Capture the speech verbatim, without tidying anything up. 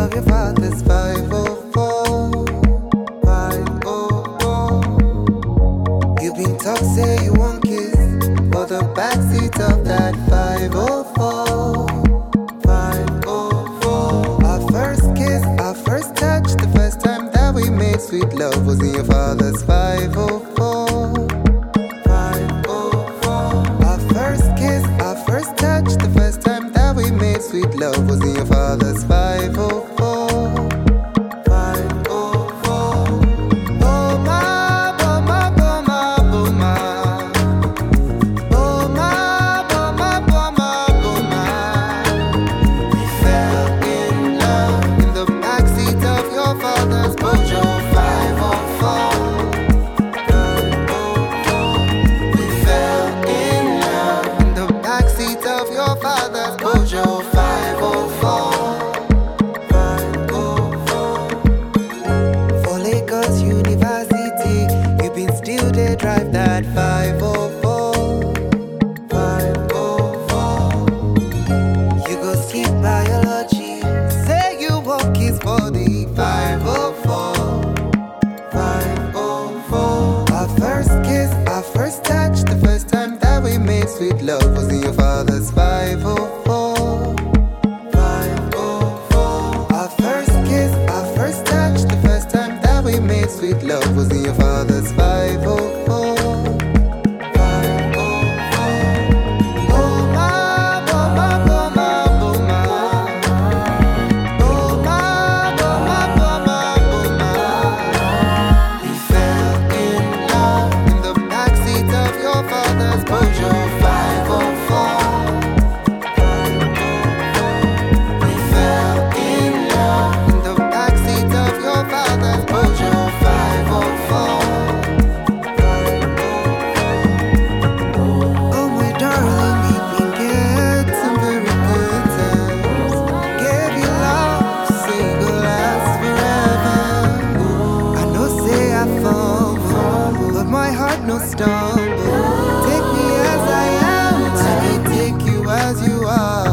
of your father's five oh four, five oh four. You've been talk, say you won't kiss for the backseat of that five oh four, five oh four. Our first kiss, our first touch, the first time that we made sweet love was in your father's five oh four, five oh four. Our first kiss, our first touch, the first time that we made sweet love was in your father's five oh four, five oh four. Boma, boma, boma, boma. Boma, boma, boma, boma. We fell in love in the backseat of your father's Peugeot five oh four, five oh four. We fell in love in the backseat of your father's Peugeot five oh four, five oh four. For Lagos University, you've been still they drive that five oh four, five oh four. You go skip biology, say you walk kiss for the five oh four, five oh four. Our first kiss, our first touch, the first time that we made sweet love was in your father's five oh four, five oh four. Our first kiss, our first touch, the first time that we made sweet love was in your father's five oh four, five oh four. Boma, boma, boma, boma. Boma, boma, boma, boma. We fell in love in the backseat of your father's Peugeot five oh four, five oh four. We fell in love in the backseat of your father's Peugeot five oh four, five oh four. Oh my darling, we've been getting some very good times. Gave you love, say it go last forever. I know say I fall, but my heart no stumble. Take me as I am, let me take you as you are.